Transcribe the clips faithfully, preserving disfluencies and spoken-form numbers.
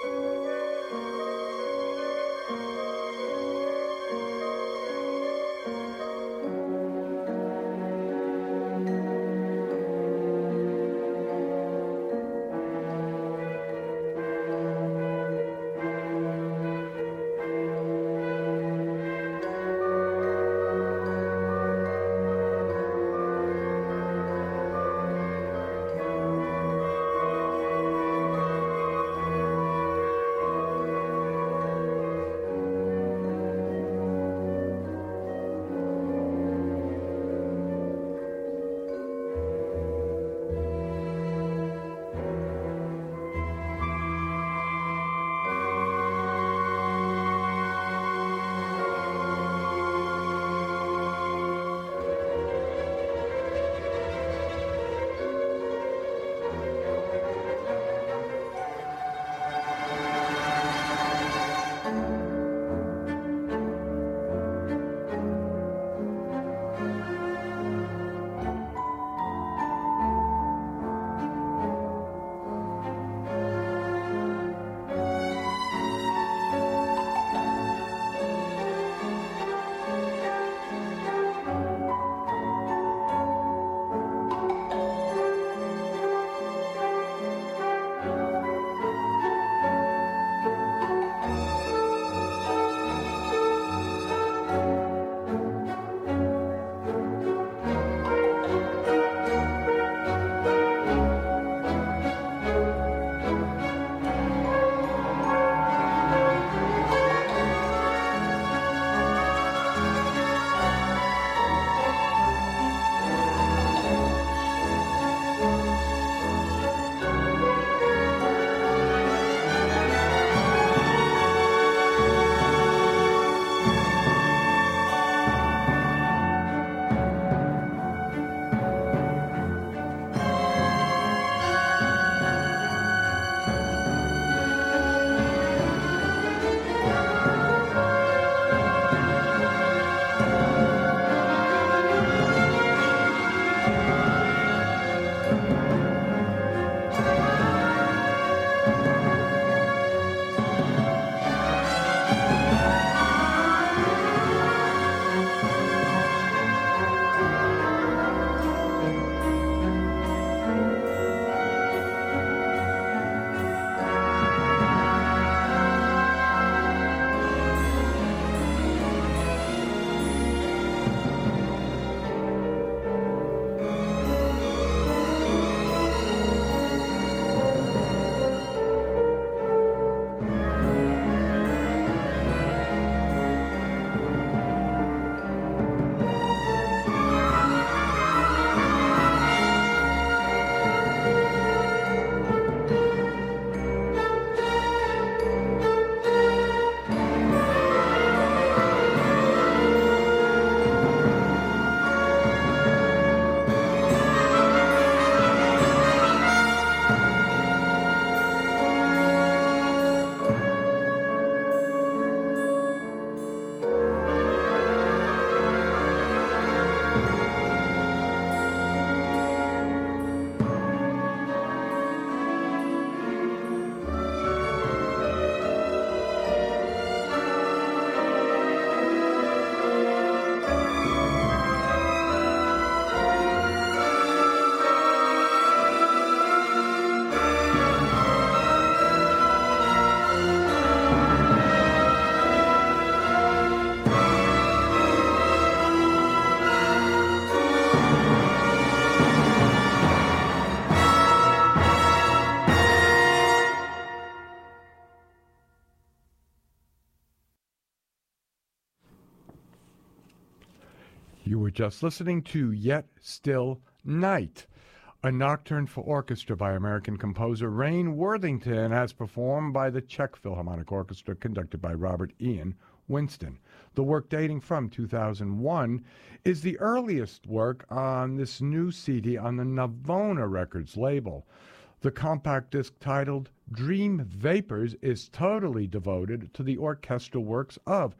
You were just listening to Yet Still Night, a nocturne for orchestra by American composer Rain Worthington, as performed by the Czech Philharmonic Orchestra, conducted by Robert Ian Winston. The work, dating from two thousand one, is the earliest work on this new C D on the Navona Records label. The compact disc, titled Dream Vapors, is totally devoted to the orchestral works of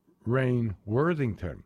Rain Worthington.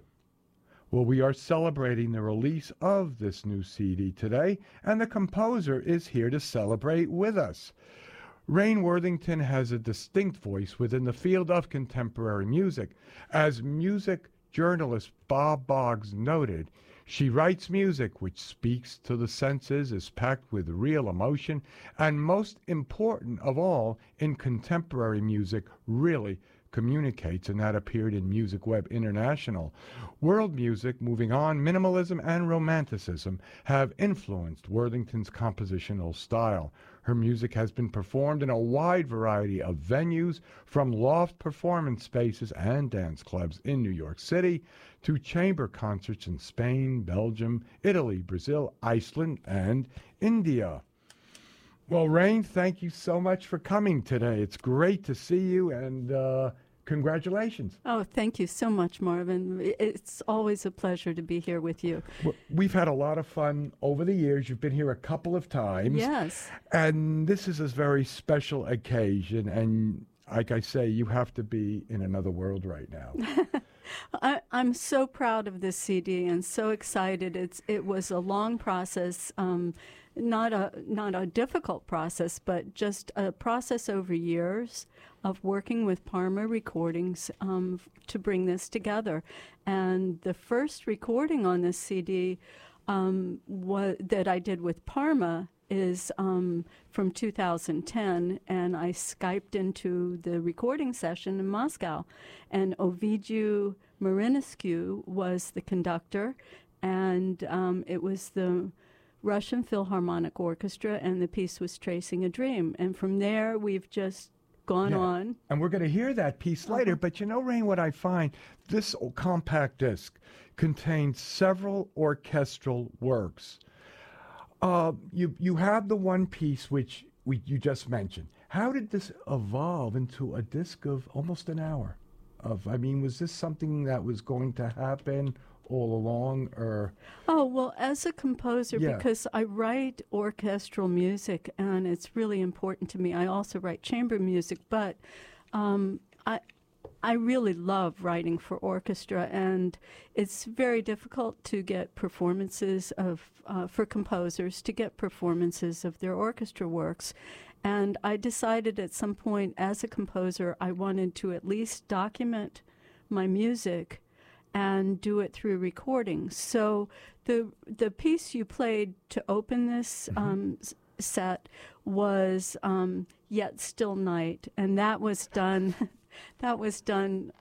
Well, we are celebrating the release of this new C D today, and the composer is here to celebrate with us. Rain Worthington has a distinct voice within the field of contemporary music. As music journalist Bob Boggs noted, she writes music which speaks to the senses, is packed with real emotion, and most important of all, in contemporary music, really communicates, and that appeared in Music Web International. World music, moving on, minimalism and romanticism have influenced Worthington's compositional style. Her music has been performed in a wide variety of venues, from loft performance spaces and dance clubs in New York City to chamber concerts in Spain, Belgium, Italy, Brazil, Iceland, and India. Well, Rain, thank you so much for coming today. It's great to see you, and uh, congratulations. Oh, thank you so much, Marvin. It's always a pleasure to be here with you. We've had a lot of fun over the years. You've been here a couple of times. Yes. And this is a very special occasion, and like I say, you have to be in another world right now. I, I'm so proud of this C D and so excited. It's it was a long process, um, not a not a difficult process, but just a process over years of working with Parma Recordings um, to bring this together. And the first recording on this C D um, wa- that I did with Parma is um, from two thousand ten, and I Skyped into the recording session in Moscow, and Ovidiu Marinescu was the conductor, and um, it was the Russian Philharmonic Orchestra, and the piece was Tracing a Dream. And from there, we've just gone Yeah. on. And we're going to hear that piece later. Uh-huh. But you know, Rain, what I find, this compact disc contains several orchestral works. Uh, you you have the one piece which we, you just mentioned. How did this evolve into a disc of almost an hour? Of I mean, was this something that was going to happen all along, or? Oh, well, as a composer, Yeah. because I write orchestral music, and it's really important to me. I also write chamber music, but um, I I really love writing for orchestra, and it's very difficult to get performances of, uh, for composers to get performances of their orchestra works. And I decided at some point as a composer I wanted to at least document my music and do it through recordings. So the the piece you played to open this um, s- set was um, Yet Still Night, and that was done that was done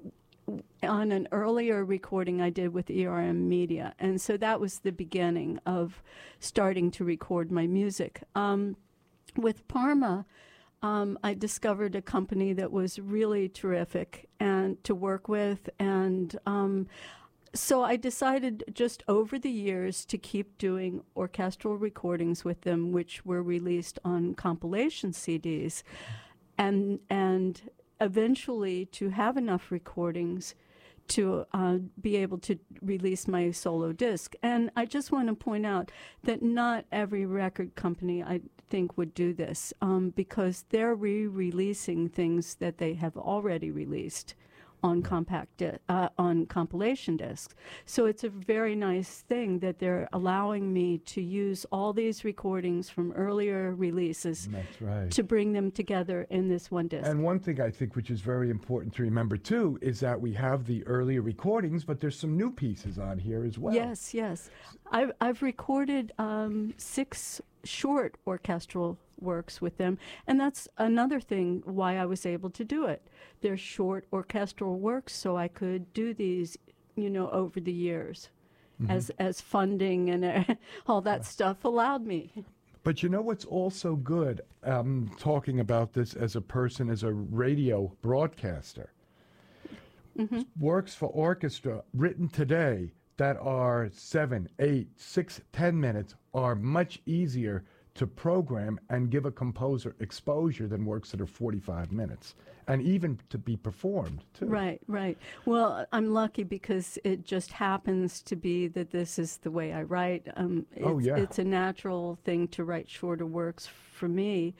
on an earlier recording I did with E R M Media. And so that was the beginning of starting to record my music. Um, with Parma, um, I discovered a company that was really terrific and to work with, and um, so I decided just over the years to keep doing orchestral recordings with them, which were released on compilation C Ds, and and eventually to have enough recordings to uh, be able to release my solo disc. And I just want to point out that not every record company, I think, would do this um, because they're re-releasing things that they have already released on compact di- uh, on compilation discs. So it's a very nice thing that they're allowing me to use all these recordings from earlier releases That's right. to bring them together in this one disc. And one thing I think which is very important to remember too is that we have the earlier recordings, but there's some new pieces on here as well. Yes, yes. I've, I've recorded um, six short orchestral works with them, and that's another thing why I was able to do it. They're short orchestral works, so I could do these, you know, over the years, Mm-hmm. as as funding and uh, all that stuff allowed me. But you know what's also good, um, talking about this as a person, as a radio broadcaster, Mm-hmm. works for orchestra written today that are seven, eight, six, ten minutes are much easier to program and give a composer exposure than works that are forty-five minutes, and even to be performed too. Right, right. Well, I'm lucky because it just happens to be that this is the way I write. Um, it's, Oh, yeah. It's a natural thing to write shorter works for me.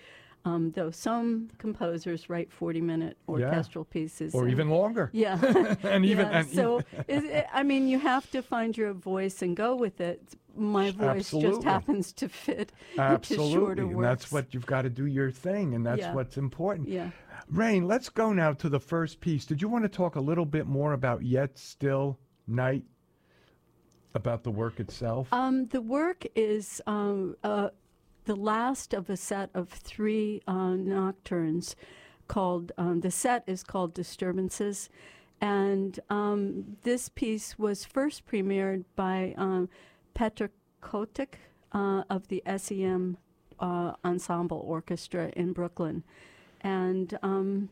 Um, though some composers write forty-minute orchestral yeah. pieces. Or and, even longer. Yeah. and even yeah. and so, it, it, I mean, you have to find your voice and go with it. My voice Absolutely. just happens to fit Absolutely. into shorter and works. that's what you've got to do your thing, and that's Yeah. what's important. Yeah. Rain, let's go now to the first piece. Did you want to talk a little bit more about Yet Still Night, about the work itself? Um, the work is um, uh, the last of a set of three uh, nocturnes called, um, the set is called Disturbances. And um, this piece was first premiered by um, Petr Kotik uh, of the S E M uh, Ensemble Orchestra in Brooklyn. And um,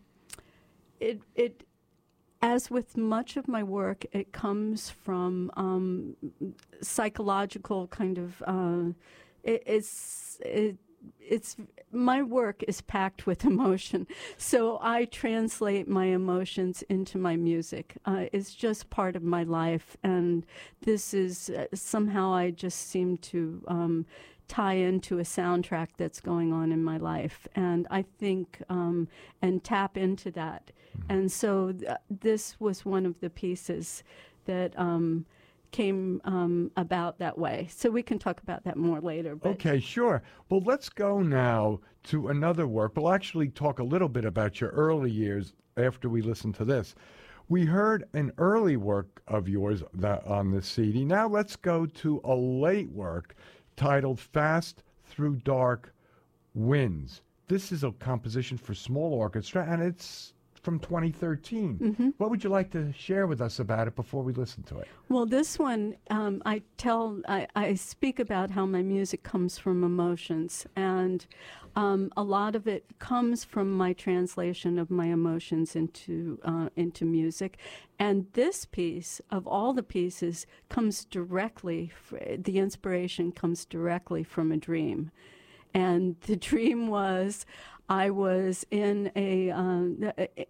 it, it, as with much of my work, it comes from um, psychological kind of, uh, it, it's, it, it's, my work is packed with emotion. So I translate my emotions into my music. Uh, it's just part of my life. And this is, uh, somehow I just seem to um, tie into a soundtrack that's going on in my life. And I think, um, and tap into that. Mm-hmm. And so th- this was one of the pieces that um, came um, about that way. So we can talk about that more later. But okay, sure. Well, let's go now to another work. We'll actually talk a little bit about your early years after we listen to this. We heard an early work of yours that on this C D. Now let's go to a late work titled Fast Through Dark Winds. This is a composition for small orchestra, and it's from twenty thirteen. Mm-hmm. What would you like to share with us about it before we listen to it? Well, this one, um, I tell, I, I speak about how my music comes from emotions, and um, a lot of it comes from my translation of my emotions into uh, into music. And this piece, of all the pieces, comes directly, f- the inspiration comes directly from a dream. And the dream was, I was in a, um,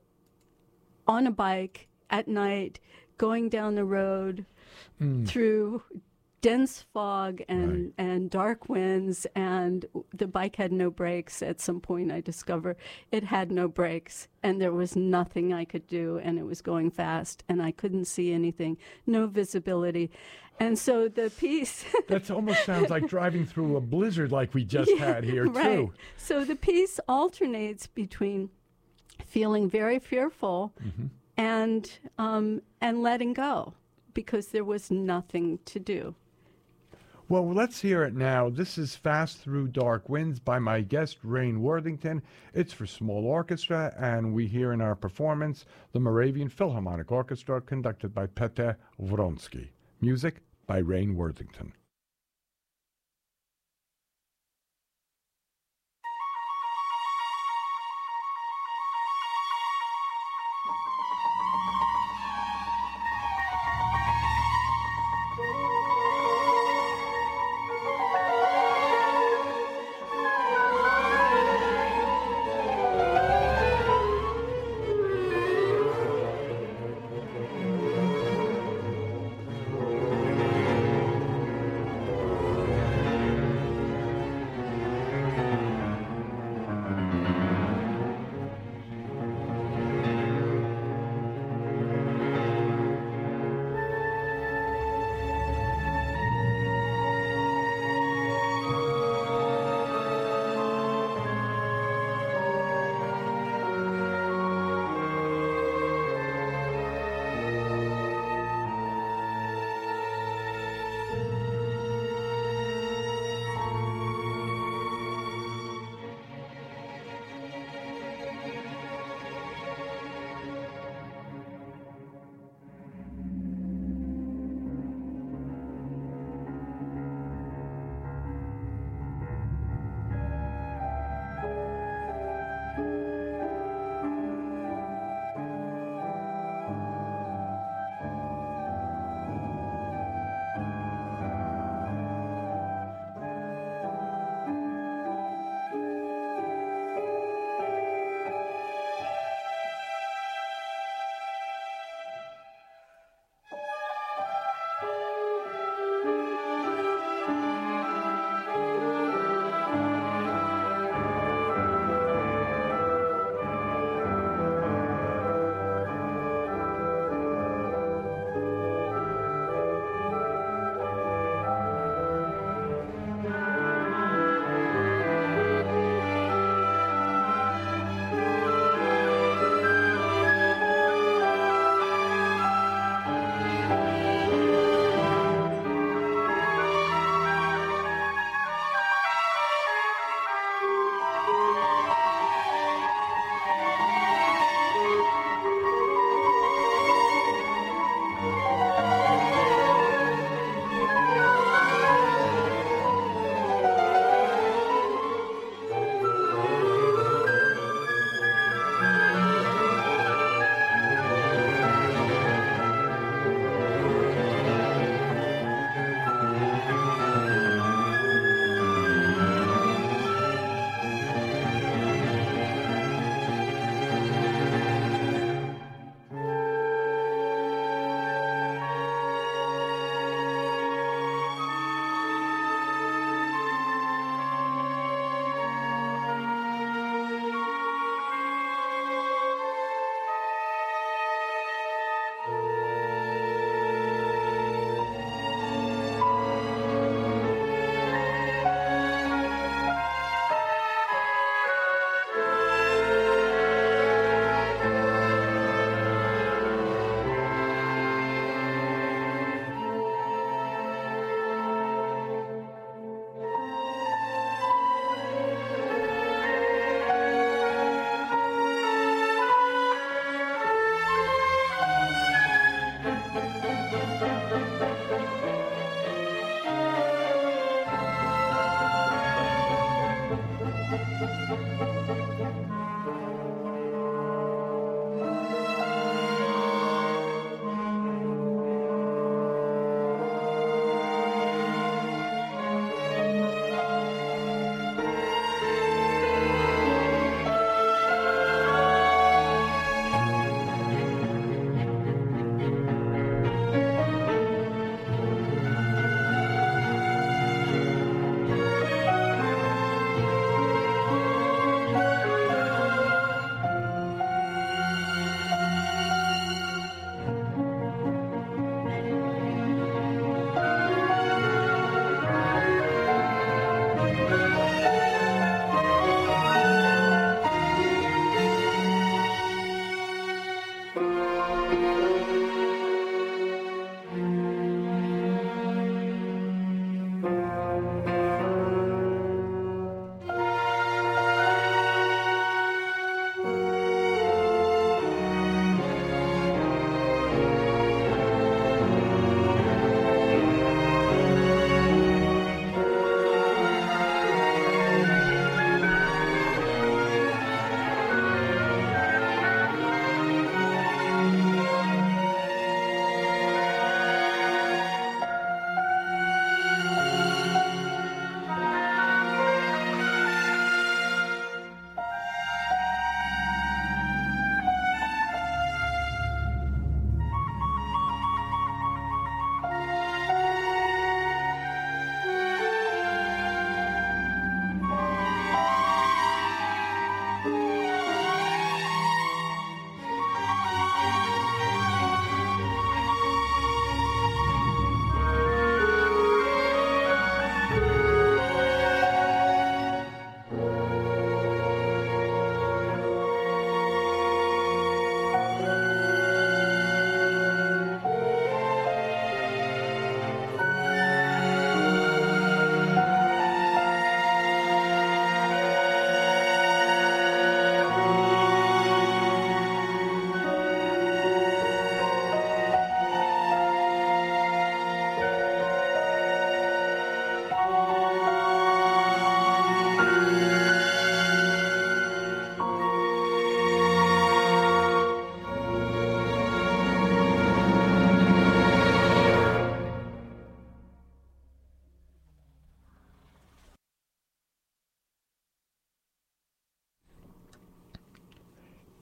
on a bike at night, going down the road mm. through dense fog and, right. and dark winds, and the bike had no brakes. At some point I discovered it had no brakes, and there was nothing I could do, and it was going fast, and I couldn't see anything, no visibility. And so the piece... That almost sounds like driving through a blizzard like we just yeah, had here, right. too. So the piece alternates between feeling very fearful mm-hmm. and um, and letting go, because there was nothing to do. Well, let's hear it now. This is Fast Through Dark Winds by my guest, Rain Worthington. It's for small orchestra, and we hear in our performance the Moravian Philharmonic Orchestra, conducted by Petr Vronsky. Music by Rain Worthington.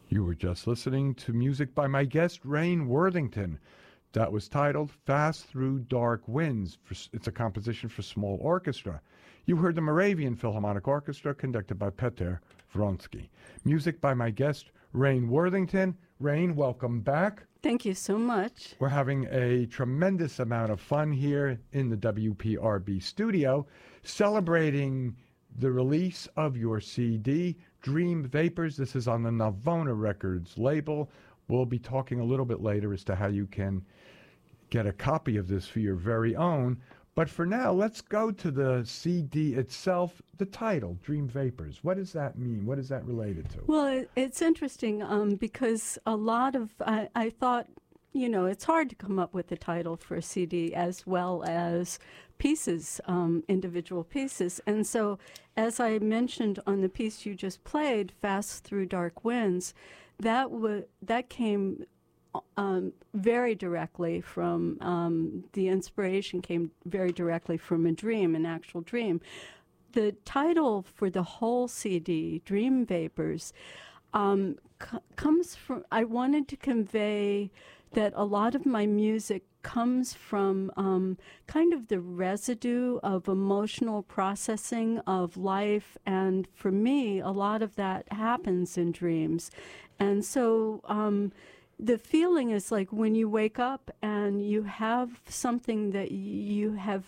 You were just listening to music by my guest, Rain Worthington. That was titled Fast Through Dark Winds. It's a composition for small orchestra. You heard the Moravian Philharmonic Orchestra conducted by Peter Vronsky. Music by my guest, Rain Worthington. Rain, welcome back. Thank you so much. We're having a tremendous amount of fun here in the W P R B studio, celebrating the release of your C D, Dream Vapors. This is on the Navona Records label. We'll be talking a little bit later as to how you can get a copy of this for your very own. But for now, let's go to the C D itself, the title, Dream Vapors. What does that mean? What is that related to? Well, it, it's interesting um, because a lot of, I, I thought, you know, it's hard to come up with a title for a C D as well as pieces, um, individual pieces. And so, as I mentioned on the piece you just played, Fast Through Dark Winds, that w- that came um, very directly from, um, the inspiration came very directly from a dream, an actual dream. The title for the whole C D, Dream Vapors, um, c- comes from, I wanted to convey that a lot of my music comes from um, kind of the residue of emotional processing of life. And for me, a lot of that happens in dreams. And so um, the feeling is like when you wake up and you have something that you have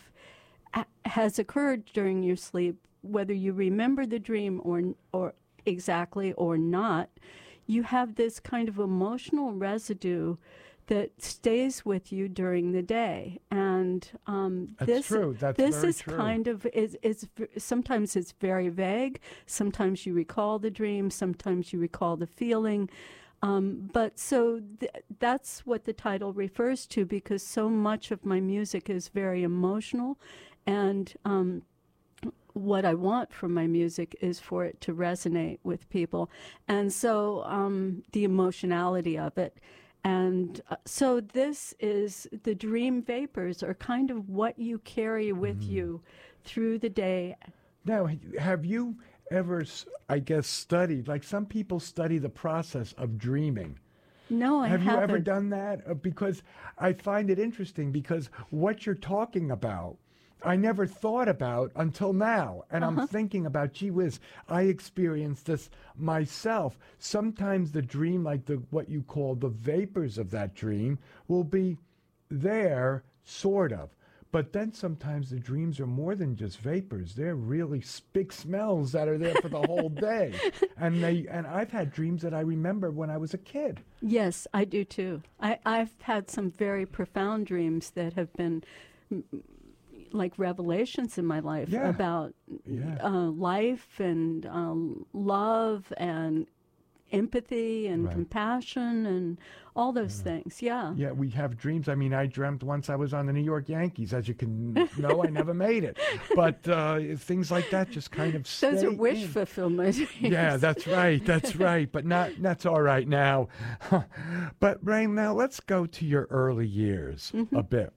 has occurred during your sleep, whether you remember the dream or or exactly or not, you have this kind of emotional residue that stays with you during the day. And um, That's this true. That's this very is true. kind of is is sometimes it's very vague. Sometimes you recall the dream. Sometimes you recall the feeling. Um, but so th- that's what the title refers to, because so much of my music is very emotional, and um, what I want from my music is for it to resonate with people, and so um, the emotionality of it. And uh, so this is, the dream vapors are kind of what you carry with mm. you through the day. Now, have you ever, I guess, studied, like some people study the process of dreaming? No, I have haven't. Have you ever done that? Uh, because I find it interesting, because what you're talking about, I never thought about until now. And uh-huh. I'm thinking about, gee whiz, I experienced this myself. Sometimes the dream, like the what you call the vapors of that dream, will be there, sort of. But then sometimes the dreams are more than just vapors. They're really big smells that are there for the whole day. And they and I've had dreams that I remember when I was a kid. Yes, I do too. I, I've had some very profound dreams that have been like revelations in my life yeah. about yeah. Uh, life and um, love and empathy and right. compassion and all those yeah. things. Yeah. Yeah, we have dreams. I mean, I dreamt once I was on the New York Yankees. As you can know, I never made it. But uh, things like that just kind of stay Those are wish in. fulfillment. Yeah, that's right. That's right. But not that's all right now. But, Rain, now let's go to your early years mm-hmm. a bit.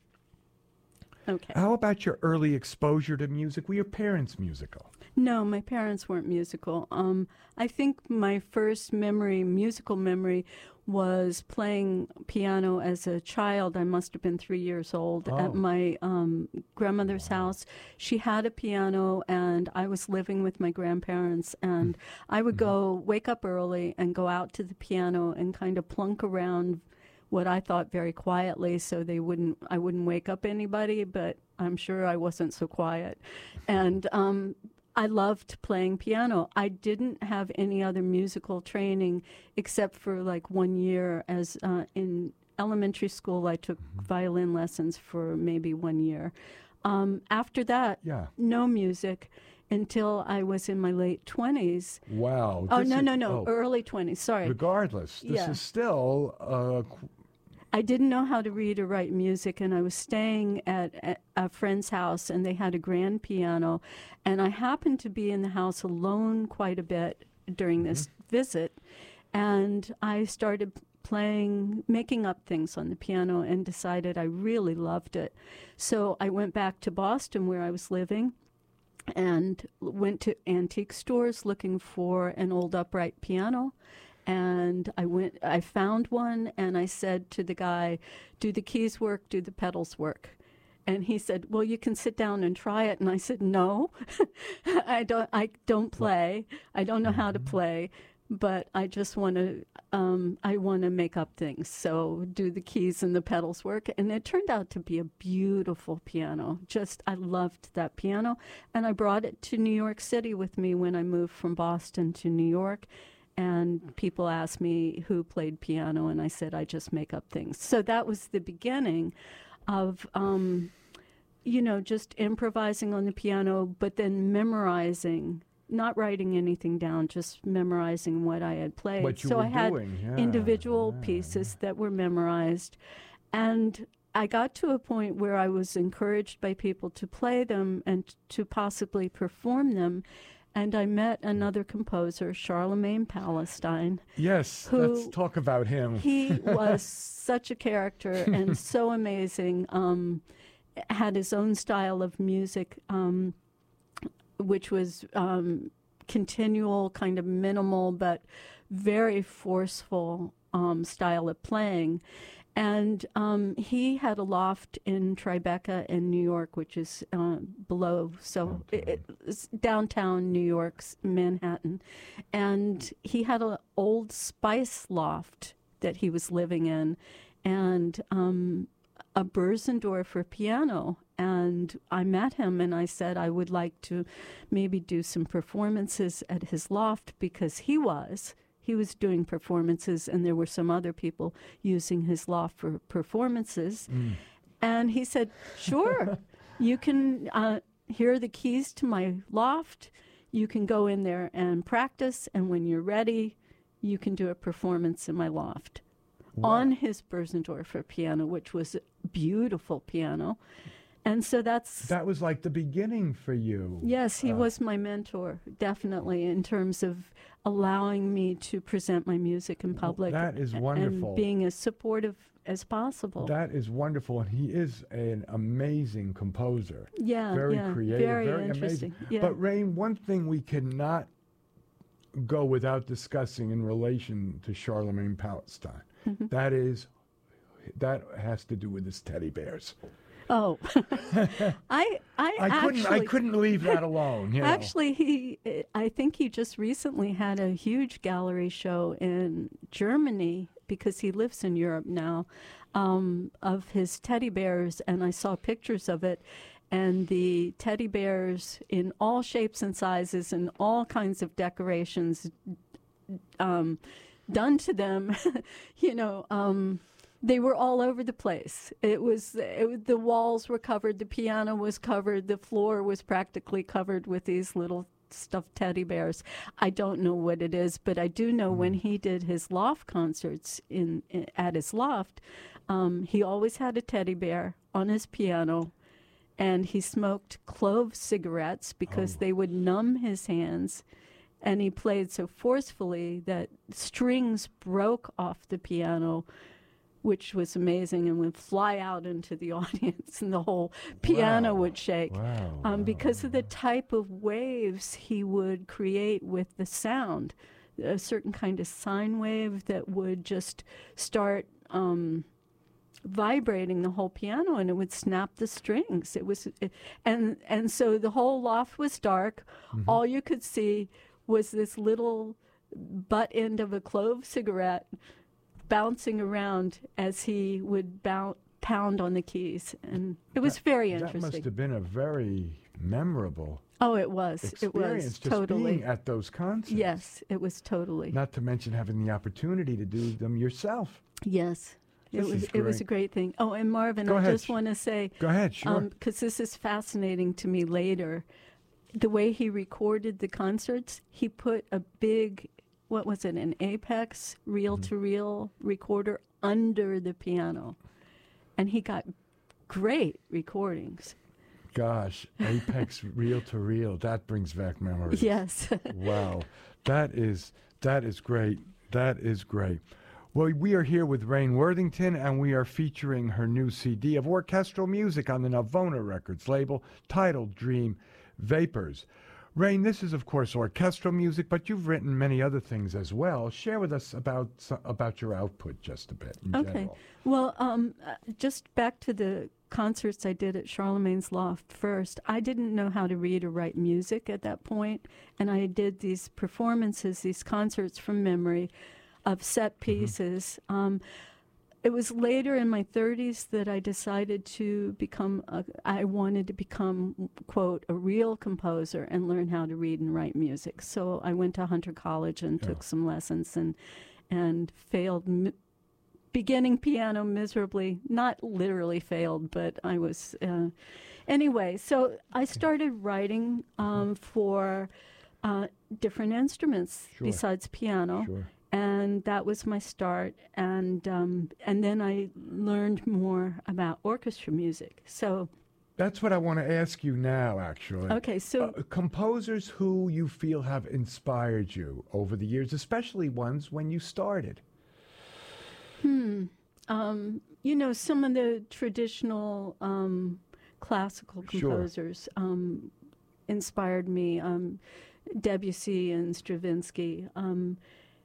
Okay. How about your early exposure to music? Were your parents musical? No, my parents weren't musical. Um, I think my first memory, musical memory, was playing piano as a child. I must have been three years old oh. at my um, grandmother's wow. house. She had a piano, and I was living with my grandparents, and I would mm-hmm. go wake up early and go out to the piano and kind of plunk around what I thought very quietly, so they wouldn't, I wouldn't wake up anybody, but I'm sure I wasn't so quiet. And um, I loved playing piano. I didn't have any other musical training except for like one year. As uh, in elementary school, I took mm-hmm. violin lessons for maybe one year. Um, after that, yeah. no music until I was in my late twenties. Wow. Oh, this no, is, no, no, oh, early twenties, sorry. Regardless, this yeah. is still... Uh, I didn't know how to read or write music, and I was staying at, at a friend's house, and they had a grand piano, and I happened to be in the house alone quite a bit during mm-hmm. this visit, and I started playing, making up things on the piano, and decided I really loved it. So I went back to Boston, where I was living, and went to antique stores looking for an old upright piano, And I went, I found one, and I said to the guy, "Do the keys work? Do the pedals work?" And he said, "Well, you can sit down and try it." And I said, "No, I don't. I don't play. I don't know how to play, but I just want to. Um, I want to make up things. So do the keys and the pedals work?" And it turned out to be a beautiful piano. Just I loved that piano, and I brought it to New York City with me when I moved from Boston to New York. And people asked me who played piano, and I said, "I just make up things." So that was the beginning of, um, you know, just improvising on the piano, but then memorizing, not writing anything down, just memorizing what I had played. What you so were I had doing, yeah, individual yeah. pieces that were memorized. And I got to a point where I was encouraged by people to play them and to possibly perform them. And I met another composer, Charlemagne Palestine. Yes, who, let's talk about him. He was such a character and so amazing. Um, had his own style of music, um, which was um, continual, kind of minimal, but very forceful um, style of playing. And um, he had a loft in Tribeca in New York, which is uh, below, so Okay. it, it's downtown New York's Manhattan. And he had an old spice loft that he was living in, and um, a Börsendorfer piano. And I met him, and I said I would like to maybe do some performances at his loft, because he was. He was doing performances, and there were some other people using his loft for performances. Mm. And he said, "Sure, you can, uh, here are the keys to my loft. You can go in there and practice, and when you're ready, you can do a performance in my loft." Wow. On his Börsendorfer piano, which was a beautiful piano. And so that's... That was like the beginning for you. Yes, he Uh, was my mentor, definitely, in terms of allowing me to present my music in public. that is a- wonderful. And being as supportive as possible. That is wonderful, and he is an amazing composer. yeah, Very yeah, creative, very, very interesting. amazing. Yeah. But Rain, one thing we cannot go without discussing in relation to Charlemagne Palestine, Mm-hmm. that is, that has to do with his teddy bears. oh, I, I, I actually, couldn't, I couldn't leave that alone. You know? Actually, he, I think he just recently had a huge gallery show in Germany, because he lives in Europe now, um, of his teddy bears, and I saw pictures of it. And the teddy bears in all shapes and sizes and all kinds of decorations um, done to them, you know, um, they were all over the place. It was, it, the walls were covered, the piano was covered, the floor was practically covered with these little stuffed teddy bears. I don't know what it is, but I do know mm. when he did his loft concerts in, in at his loft, um, he always had a teddy bear on his piano, and he smoked clove cigarettes because oh. they would numb his hands. And he played so forcefully that strings broke off the piano, which was amazing, and would fly out into the audience, and the whole piano wow. would shake wow. um, because of the type of waves he would create with the sound, a certain kind of sine wave that would just start um, vibrating the whole piano, and it would snap the strings. It was, it, and and so the whole loft was dark. Mm-hmm. All you could see was this little butt end of a clove cigarette bouncing around as he would bounce, pound on the keys, and it was that, very that interesting. That must have been a very memorable oh, it was. experience, It was just totally being at those concerts. Yes, it was totally. Not to mention having the opportunity to do them yourself. Yes. It This was is it was great. a great thing. Oh, and Marvin, Go I ahead. just want to say, Go ahead, sure. because this is fascinating to me later, the way he recorded the concerts, he put a big, what was it, an Apex reel-to-reel recorder under the piano, and he got great recordings. Gosh, Apex reel to reel, that brings back memories. Yes. Wow, that is that is great. That is great. Well, we are here with Rain Worthington, and we are featuring her new C D of orchestral music on the Navona Records label, titled Dream Vapors. Rain, this is, of course, orchestral music, but you've written many other things as well. Share with us about so- about your output just a bit in Okay. general. Well, um, uh, just back to the concerts I did at Charlemagne's Loft first. I didn't know how to read or write music at that point, and I did these performances, these concerts from memory of set pieces. Mm-hmm. Um, It was later in my thirties that I decided to become, a, I wanted to become, quote, a real composer and learn how to read and write music. So I went to Hunter College and Yeah. took some lessons and and failed, mi- beginning piano miserably. Not literally failed, but I was, uh, anyway. So I started writing um, for uh, different instruments Sure. besides piano. Sure. And that was my start, and um, and then I learned more about orchestra music. So, That's what I want to ask you now, actually. okay, so Uh, composers who you feel have inspired you over the years, especially ones when you started. um, you know, some of the traditional um, classical Sure. composers um, inspired me. Um, Debussy and Stravinsky. Um,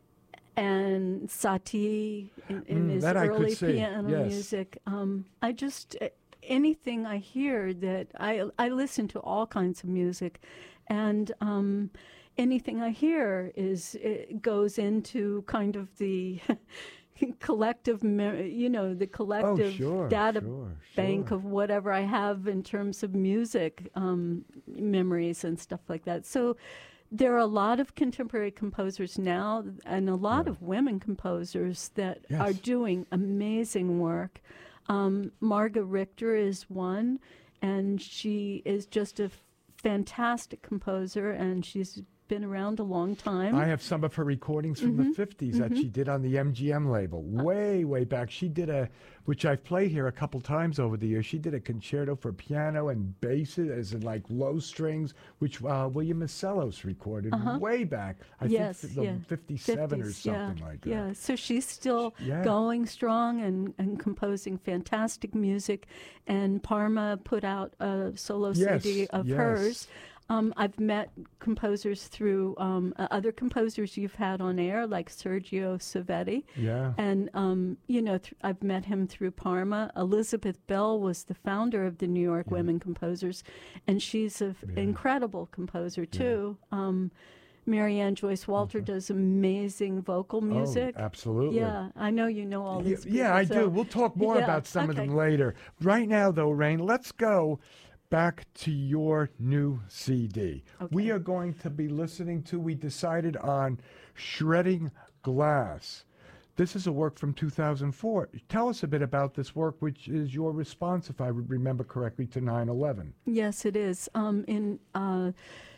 and Satie in, in Mm, his that I could early see, piano yes. music. Um, I just uh, anything I hear that I I listen to all kinds of music, and um, anything I hear is it goes into kind of the collective, me- you know, the collective oh, sure, data sure, bank sure. of whatever I have in terms of music um, memories and stuff like that. So. There are a lot of contemporary composers now and a lot Yeah. of women composers that Yes. are doing amazing work. Um, Marga Richter is one, and she is just a f- fantastic composer, and she's been around a long time. I have some of her recordings from Mm-hmm. the fifties that she did on the M G M label, way, way back. She did a, which I've played here a couple times over the years. She did a concerto for piano and basses, as in like low strings, which uh, William Masellos recorded way back. I yes, think the yeah. fifty-seven or fifties, something yeah, like that. Yeah, so she's still Yeah. going strong and, and composing fantastic music. And Parma put out a solo Yes, C D of yes. hers. Um, I've met composers through um, uh, other composers you've had on air, like Sergio Savetti. Yeah. And, um, you know, th- I've met him through Parma. Elizabeth Bell was the founder of the New York Yeah. Women Composers, and she's an Yeah. incredible composer, too. Um, Marianne Joyce Walter does amazing vocal music. Oh, absolutely. Yeah, I know you know all Yeah, these people. yeah, I so- do. We'll talk more Yeah, about some of okay. them later. Right now, though, Rain, let's go back to your new C D. We Okay. are going to be listening to, we decided on Shredding Glass. This is a work from two thousand four. Tell us a bit about this work, which is your response, if I remember correctly, to nine eleven. Yes, it is. Um, in uh,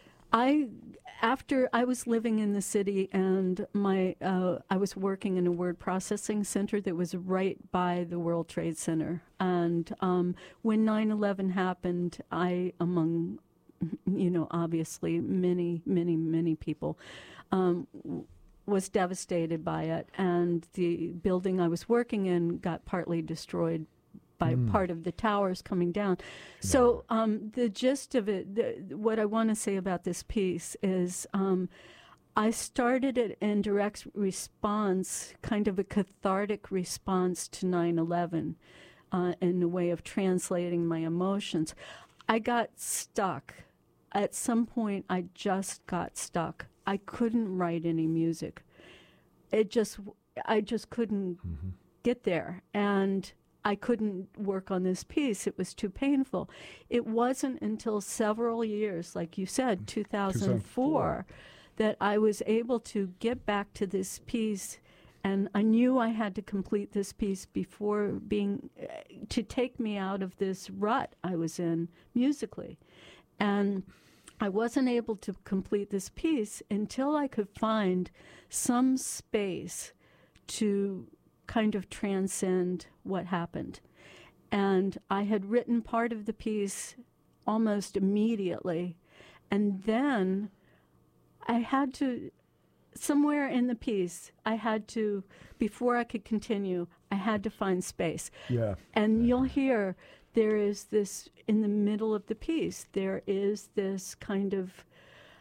I after I was living in the city, and my uh, I was working in a word processing center that was right by the World Trade Center. And um, when nine eleven happened, I, among you know, obviously many, many, many people, um, w- was devastated by it. And the building I was working in got partly destroyed by part of the towers coming down. So um, the gist of it, the, what I want to say about this piece is um, I started it in direct response, kind of a cathartic response to nine eleven, uh, in a way of translating my emotions. I got stuck. At some point, I just got stuck. I couldn't write any music. It just, I just couldn't get there. And I couldn't work on this piece. It was too painful. It wasn't until several years, like you said, two thousand four, that I was able to get back to this piece. And I knew I had to complete this piece before being, uh, to take me out of this rut I was in musically. And I wasn't able to complete this piece until I could find some space to kind of transcend what happened. And I had written part of the piece almost immediately. And then I had to, somewhere in the piece, I had to, before I could continue, I had to find space. Yeah. And you'll hear there is this, in the middle of the piece, there is this kind of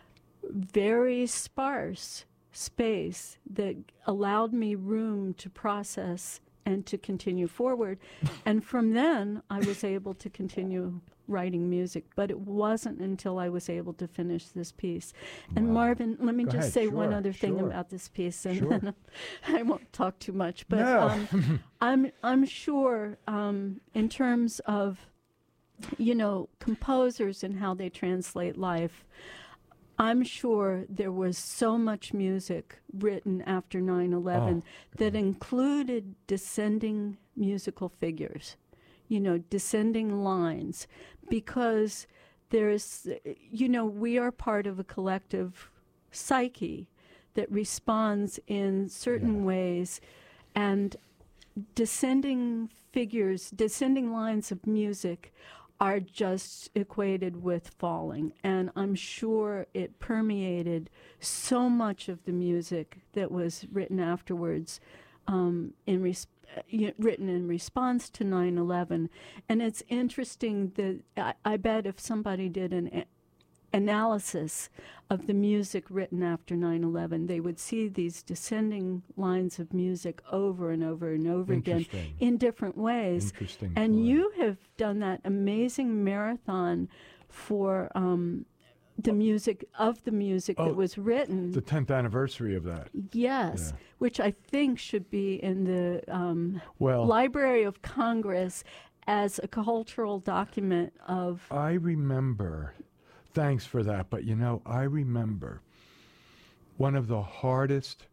very sparse space that allowed me room to process and to continue forward. And from then, I was able to continue writing music, but it wasn't until I was able to finish this piece. And Wow. Marvin, let me Go just ahead. say Sure, one other thing sure. about this piece, and Sure. then I won't talk too much. But No. um, I'm I'm sure um, in terms of, you know, composers and how they translate life, I'm sure there was so much music written after nine eleven Oh, that included descending musical figures, you know, descending lines, because there's, you know, we are part of a collective psyche that responds in certain Yeah. ways, and descending figures, descending lines of music are just equated with falling. And I'm sure it permeated so much of the music that was written afterwards, um, in res- uh, you know, written in response to nine eleven. And it's interesting that I, I bet if somebody did an a- analysis of the music written after nine eleven, they would see these descending lines of music over and over and over again Interesting. in different ways. Interesting. And point. you have done that amazing marathon for um, the music, of the music Oh, that was written. the tenth anniversary of that. Yes, Yeah. which I think should be in the um, Well, Library of Congress as a cultural document of. I remember, thanks for that, but you know, I remember one of the hardest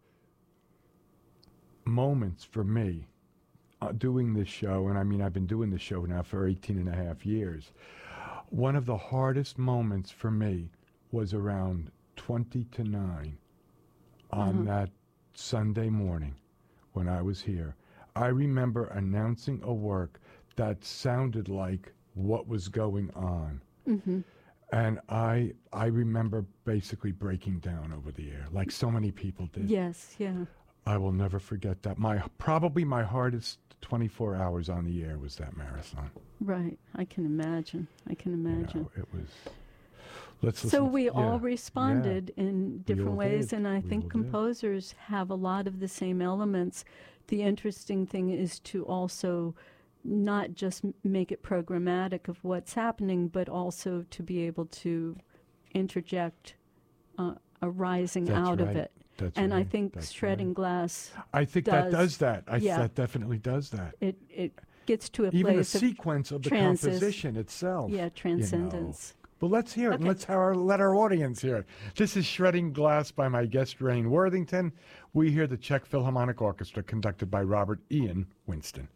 moments for me uh, doing this show, and I mean, I've been doing this show now for eighteen and a half years. One of the hardest moments for me was around twenty to nine on Mhm. that Sunday morning when I was here. I remember announcing a work that sounded like what was going on. Mhm. And I I remember basically breaking down over the air, like so many people did. Yes, yeah. I will never forget that. My probably my hardest twenty-four hours on the air was that marathon. Right. I can imagine. I can You imagine. know, it was. Let's So listen- we yeah, all yeah. responded in different all ways, did. and I We think all did. composers have a lot of the same elements. The interesting thing is to also not just m- make it programmatic of what's happening, but also to be able to interject uh, a rising That's out of right. it. That's And I right. think That's shredding right. glass, I think that does- does that. I yeah. that definitely does that. it it gets to a Even the place of sequence of the transis- composition itself. yeah transcendence. But let's hear it, and Okay. let's have our, let our audience hear it. This is Shredding Glass by my guest, Rain Worthington. We hear the Czech Philharmonic Orchestra, conducted by Robert Ian Winston.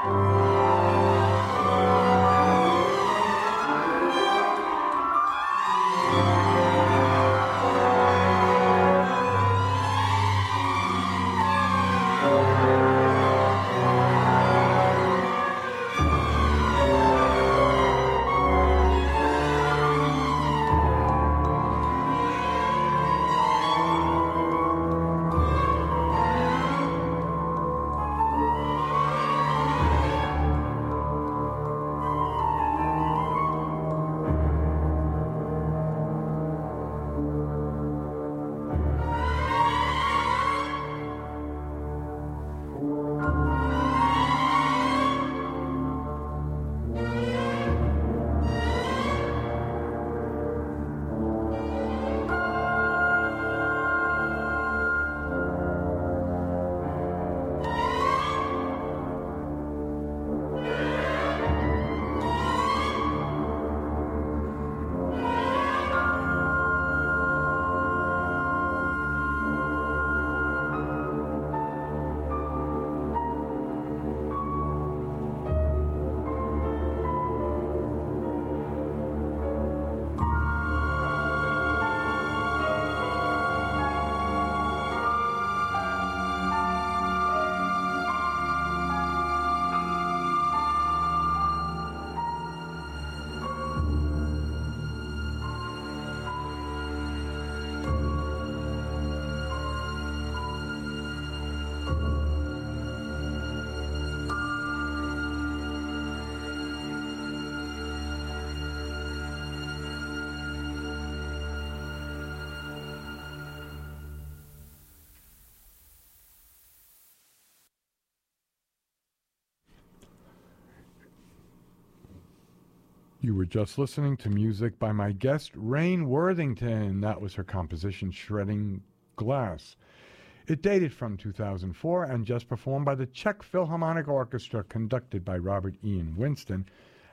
You were just listening to music by my guest, Rain Worthington. That was her composition, Shredding Glass. It dated from two thousand four and just performed by the Czech Philharmonic Orchestra, conducted by Robert Ian Winston.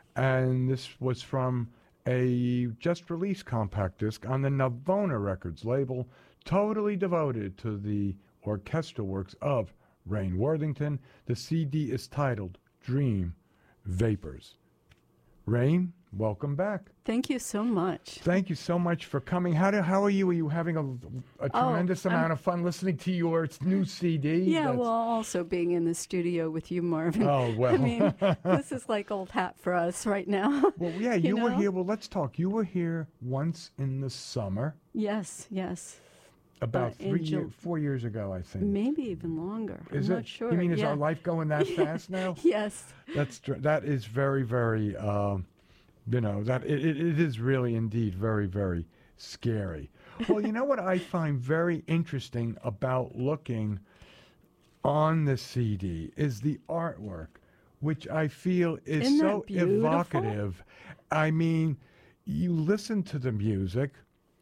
And this was from a just-released compact disc on the Navona Records label, totally devoted to the orchestral works of Rain Worthington. The C D is titled Dream Vapors. Rain, welcome back. Thank you so much. Thank you so much for coming. How do, how are you? Are you having a, a Oh, tremendous amount I'm- of fun listening to your new C D? Yeah, That's- well, also being in the studio with you, Marvin. Oh, well. I mean, this is like old hat for us right now. Well, yeah, you you, were know? here. Well, let's talk. You were here once in the summer, Yes, yes. about Uh, in three, Ju- year, four years ago, I think. Maybe even longer. Is I'm it? not sure. You mean is yeah. our life going that fast now? Yes. That's tr- that is very, very. Um, you know that it, it, it is really indeed very, very scary. Well, you know what I find very interesting about looking on the C D is the artwork, which I feel is Isn't so that beautiful? evocative. I mean, you listen to the music,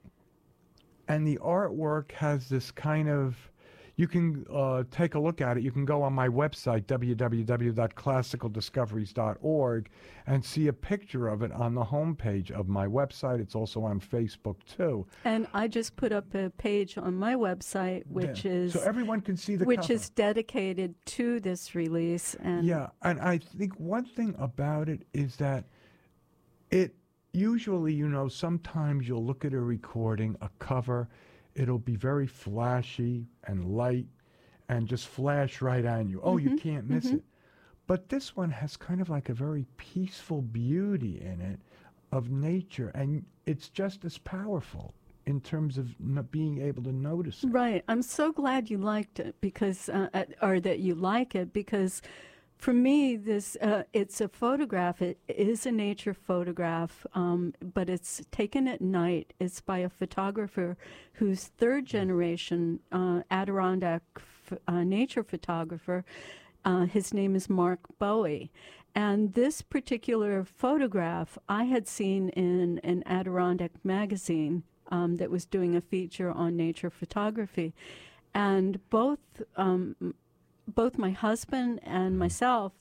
and the artwork has this kind of. You can uh, take a look at it. You can go on my website, w w w dot classical discoveries dot org, and see a picture of it on the homepage of my website. It's also on Facebook, too. And I just put up a page on my website, which Yeah. is So everyone can see the which cover. is dedicated to this release. And Yeah, and I think one thing about it is that it usually, you know, sometimes you'll look at a recording, a cover, it'll be very flashy and light and just flash right on you. Oh, you can't miss it. But this one has kind of like a very peaceful beauty in it of nature, and it's just as powerful in terms of n- being able to notice it. Right. I'm so glad you liked it because, uh, uh, or that you like it because, for me, this uh, it's a photograph. It is a nature photograph, um, but it's taken at night. It's by a photographer who's third generation uh, Adirondack f- uh, nature photographer. Uh, his name is Mark Bowie. And this particular photograph I had seen in an Adirondack magazine um, that was doing a feature on nature photography. And both um, both my husband and myself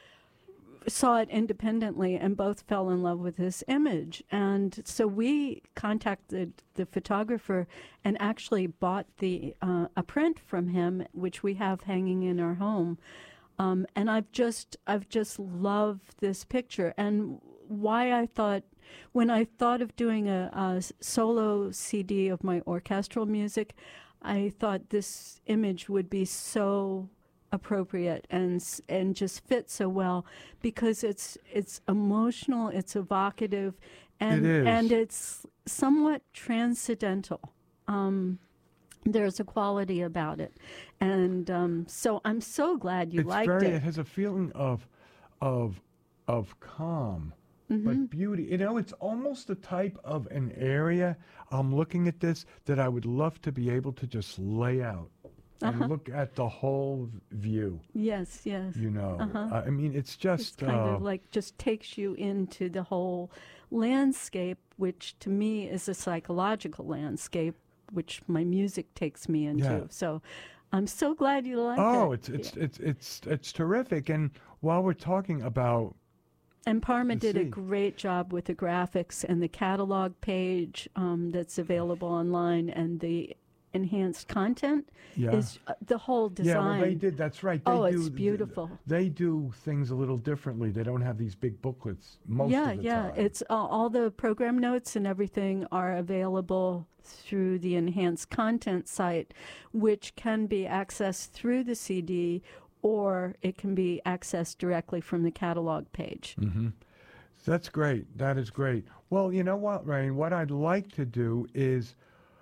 saw it independently and both fell in love with this image. And so we contacted the photographer and actually bought the uh, a print from him, which we have hanging in our home. Um, and I've just I've just loved this picture, and why I thought when I thought of doing a, a solo C D of my orchestral music, I thought this image would be so appropriate and and just fit so well because it's it's emotional, it's evocative, and It is. and it's somewhat transcendental. Um, there's a quality about it, and um, so I'm so glad you it's liked very, it. It has a feeling of, of, of calm, Mm-hmm. but beauty. You know, it's almost the type of an area. I'm looking at this that I would love to be able to just lay out and Uh-huh. look at the whole view. Yes, yes. You know, Uh-huh. I mean, it's It's just kind uh, of like just takes you into the whole landscape, which to me is a psychological landscape, which my music takes me into. Yeah. So I'm so glad you liked oh, it. it's it's it's it's it's terrific. And while we're talking about And Parma to did a see. great job with the graphics and the catalog page um, that's available online, and the enhanced content yeah, is uh, the whole yeah, design. well, they did. That's right. They Oh, do, it's beautiful. They do things a little differently. They don't have these big booklets most yeah, of the yeah. time. It's uh, all the program notes and everything are available through the enhanced content site, which can be accessed through the C D, or it can be accessed directly from the catalog page. Mm-hmm. That's great. That is great. Well, you know what, Rain? What I'd like to do is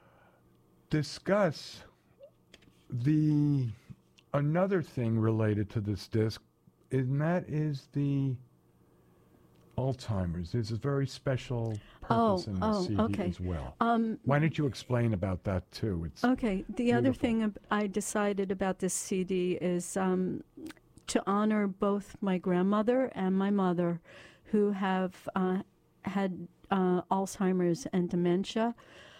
discuss the another thing related to this disc, and that is the Alzheimer's. There's a very special purpose Oh, in the oh, C D okay. as well. Um, Why don't you explain about that too? It's Okay. The other Beautiful. thing ab- I decided about this C D is um, to honor both my grandmother and my mother, who have uh, had uh, Alzheimer's and dementia,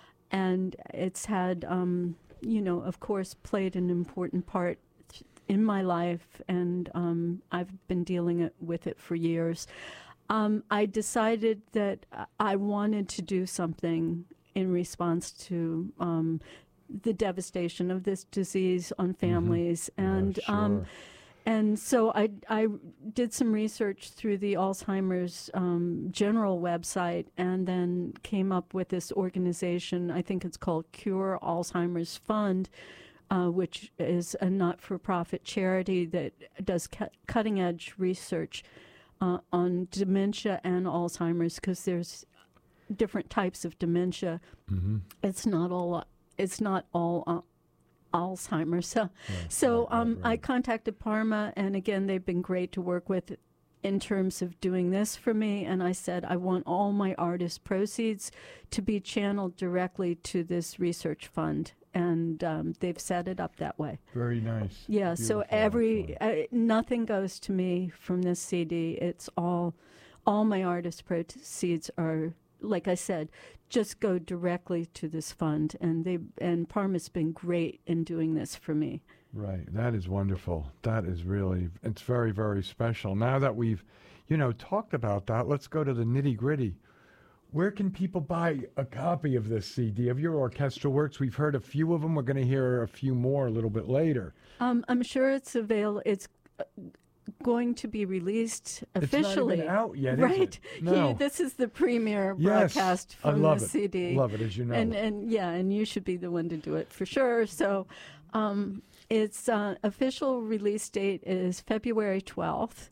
and it's had, um, you know, of course, played an important part in my life, and um, I've been dealing it, with it for years. Um, I decided that I wanted to do something in response to um, the devastation of this disease on families, Yeah, and um, sure. and so I I did some research through the Alzheimer's um, general website, and then came up with this organization. I think it's called Cure Alzheimer's Fund, uh, which is a not-for-profit charity that does cu- cutting-edge research uh, on dementia and Alzheimer's, because there's different types of dementia. Mm-hmm. It's not all. It's not all. Uh, Alzheimer's. So, Right, so right, right, um, I right. contacted Parma, and again, they've been great to work with in terms of doing this for me. And I said, I want all my artist proceeds to be channeled directly to this research fund. And um, they've set it up that way. Very nice. Yeah, so Beautiful, every actually. uh, nothing goes to me from this C D. It's all, all my artist proceeds are, like I said, just go directly to this fund, and they and Parma's been great in doing this for me. Right. That is wonderful. That is really, it's very, very special. Now that we've, you know, talked about that, let's go to the nitty gritty. Where can people buy a copy of this C D, of your orchestral works? We've heard a few of them. We're going to hear a few more a little bit later. Um, I'm sure it's available. It's uh, going to be released officially. It's not even out yet, right? is it? No. Yeah, this is the premiere Yes, broadcast I from love the it. C D. Love it, as you know. And and yeah, and you should be the one to do it for sure. So, um, its uh, official release date is February twelfth.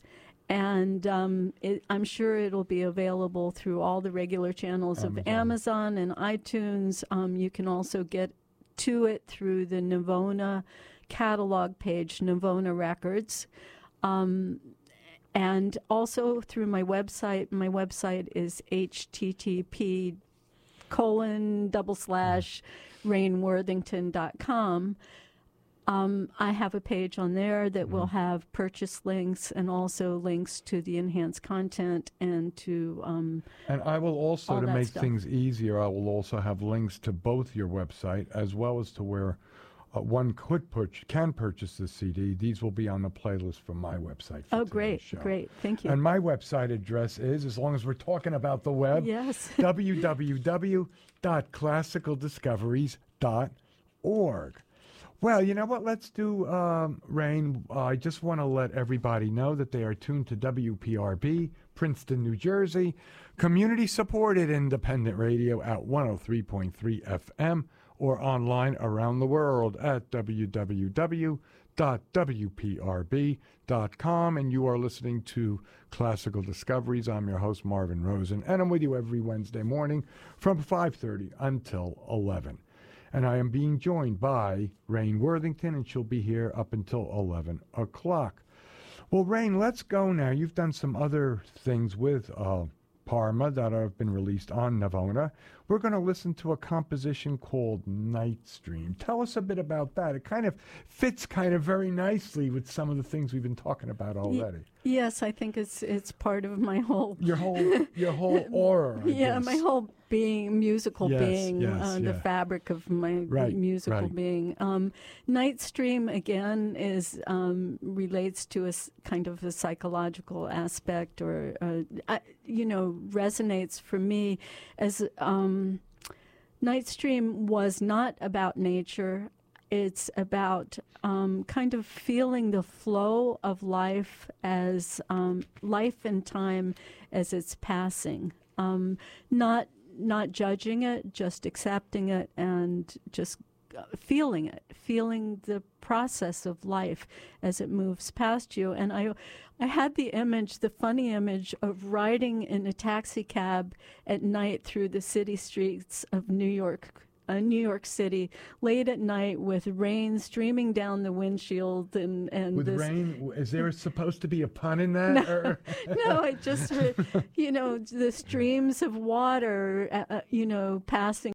And um, it, I'm sure it'll be available through all the regular channels Amazon. of Amazon and iTunes. Um, you can also get to it through the Navona catalog page, Navona Records. Um, and also through my website. My website is http colon double slash rainworthington dot com. Um, I have a page on there that will have purchase links and also links to the enhanced content and to um, And I will also, all to that make stuff. things easier, I will also have links to both your website as well as to where uh, one could purch- can purchase the C D. These will be on the playlist from my website. For oh, today's great, show. great, thank you. And my website address is, as long as we're talking about the web, Yes. w w w dot classical discoveries dot org. Well, you know what? Let's do, um, Rain. Uh, I just want to let everybody know that they are tuned to W P R B, Princeton, New Jersey, community-supported independent radio at one oh three point three F M, or online around the world at w w w dot w p r b dot com. And you are listening to Classical Discoveries. I'm your host, Marvin Rosen, and I'm with you every Wednesday morning from five thirty until eleven. And I am being joined by Rain Worthington, and she'll be here up until eleven o'clock. Well, Rain, let's go now. You've done some other things with uh, Parma that have been released on Navona. We're going to listen to a composition called Night Stream. Tell us a bit about that. It kind of fits kind of very nicely with some of the things we've been talking about already. Y- yes, I think it's it's part of my whole your whole your whole aura. I yeah, guess. my whole being, musical yes, being, yes, uh, yeah. the fabric of my right, musical right. being. Um, Night Stream again is um, relates to a s- kind of a psychological aspect, or uh, I, you know, resonates for me as. Um, Night Stream was not about nature. It's about um, kind of feeling the flow of life as um, life and time as it's passing. Um, not not judging it, just accepting it, and just uh, feeling it, feeling the process of life as it moves past you. And I, I had the image, the funny image of riding in a taxi cab at night through the city streets of New York, uh, New York City, late at night with rain streaming down the windshield, and and With this, rain, is there supposed to be a pun in that? No, or? no, it just, re- you know, the streams of water, uh, uh, you know, passing